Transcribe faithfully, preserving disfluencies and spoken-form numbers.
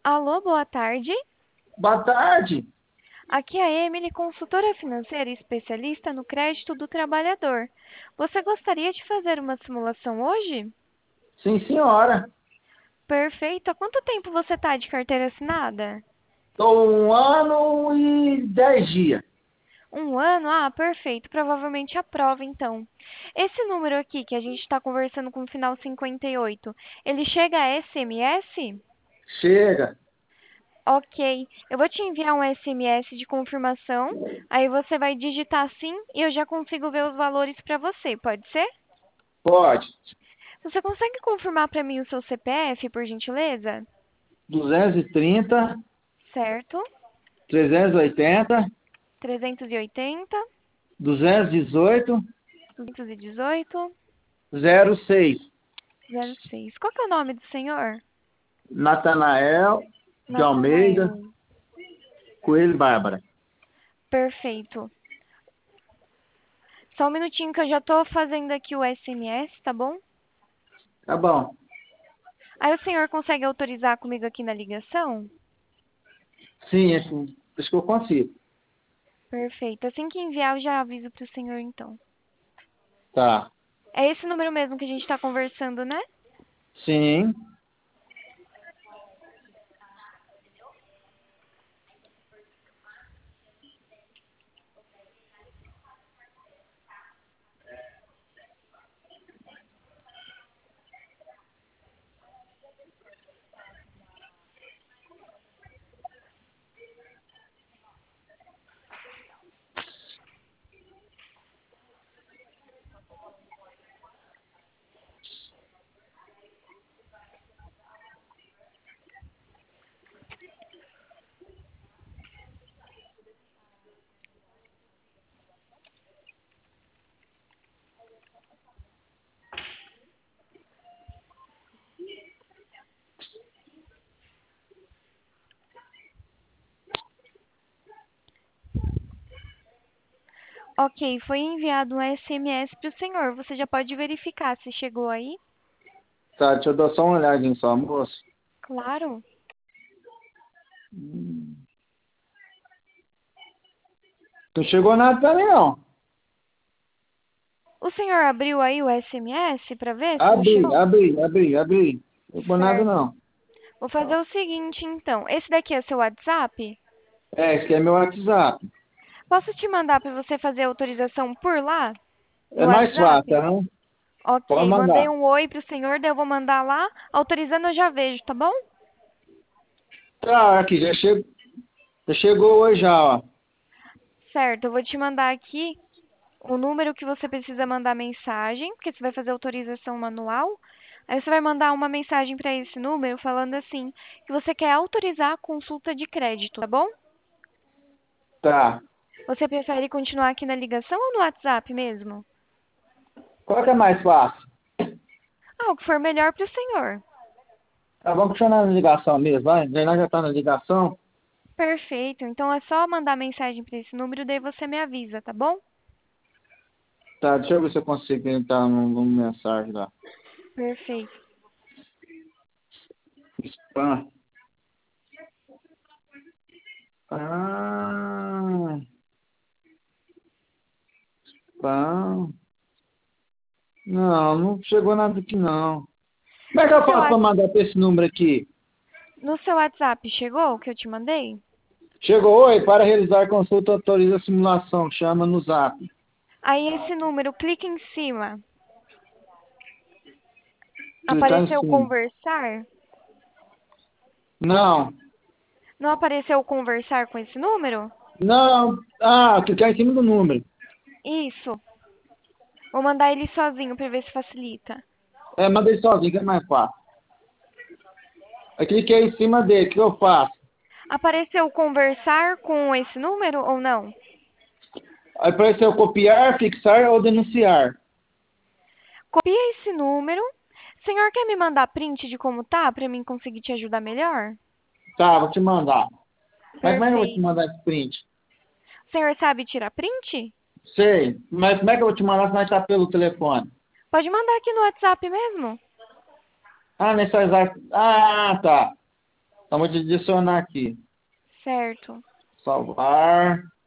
Alô, boa tarde. Boa tarde. Aqui é a Emily, consultora financeira e especialista no crédito do trabalhador. Você gostaria de fazer uma simulação hoje? Sim, senhora. Perfeito. Há quanto tempo você está de carteira assinada? Estou um ano e dez dias. Um ano? Ah, perfeito. Provavelmente aprova, então. Esse número aqui que a gente está conversando com o final cinquenta e oito, ele chega a S M S? Chega. Ok, eu vou te enviar um S M S de confirmação, aí você vai digitar sim e eu já consigo ver os valores para você, pode ser? Pode. Você consegue confirmar para mim o seu C P F, por gentileza? duzentos e trinta, Certo, trezentos e oitenta, trezentos e oitenta, duzentos e dezoito, duzentos e dezoito, zero seis. zero seis. Qual que é o nome do senhor? Natanael de Almeida, Natanael. Coelho Bárbara. Perfeito. Só um minutinho que eu já estou fazendo aqui o S M S, tá bom? Tá bom. Aí o senhor consegue autorizar comigo aqui na ligação? Sim, acho, acho que eu consigo. Perfeito. Assim que enviar, eu já aviso para o senhor, então. Tá. É esse número mesmo que a gente está conversando, né? Sim. Ok, foi enviado um S M S para o senhor. Você já pode verificar se chegou aí? Tá, deixa eu dar só uma olhadinha só, moço. Claro. Hum. Não chegou nada pra mim, não. O senhor abriu aí o S M S para ver se não Abri, chegou? abri, abri, abri. Não chegou nada, Certo. não. Vou fazer o seguinte, então. Esse daqui é seu WhatsApp? É, esse aqui é meu WhatsApp. Posso te mandar para você fazer a autorização por lá? É No mais fácil, WhatsApp? não? Pode Ok, mandei mandar. um oi pro senhor, daí eu vou mandar lá. Autorizando eu já vejo, tá bom? Tá, aqui, já, che... já chegou hoje já, ó. Certo, eu vou te mandar aqui o número que você precisa mandar mensagem, porque você vai fazer autorização manual. Aí você vai mandar uma mensagem para esse número falando assim que você quer autorizar a consulta de crédito, tá bom? Tá. Você prefere continuar aqui na ligação ou no WhatsApp mesmo? Qual que é mais fácil? Ah, o que for melhor para o senhor. Tá, vamos continuar na ligação mesmo, vai? Nós já tá na ligação. Perfeito. Então é só mandar mensagem para esse número, daí você me avisa, tá bom? Tá, deixa eu ver se eu consigo entrar numa mensagem lá. Perfeito. Spam. Ah, spam. Não, não chegou nada aqui, não. Como é que No eu seu, faço pra Whats- mandar pra esse número aqui? no seu WhatsApp chegou o que eu te mandei? Chegou, oi, para realizar consulta autoriza a simulação, chama no zap. Aí esse número, clica em cima. Clicar em Apareceu cima. conversar? Não, Não apareceu conversar com esse número? não, ah, clicar em cima do número. Isso. Vou mandar ele sozinho para ver se facilita. É, mandei sozinho, que é mais fácil. Aí cliquei em cima dele, o que eu faço? Apareceu conversar com esse número ou não? Aí apareceu copiar, fixar ou denunciar. Copia esse número. Senhor, quer me mandar print de como tá para mim conseguir te ajudar melhor? Tá, vou te mandar. Mas como é que eu vou te Perfeito. mandar esse print? O senhor sabe tirar print? Sei, mas como é que eu vou te mandar se nós tá pelo telefone? Pode mandar aqui no WhatsApp mesmo. Ah, nessa exata... Ah, tá. Então vou te adicionar aqui. Certo. Salvar.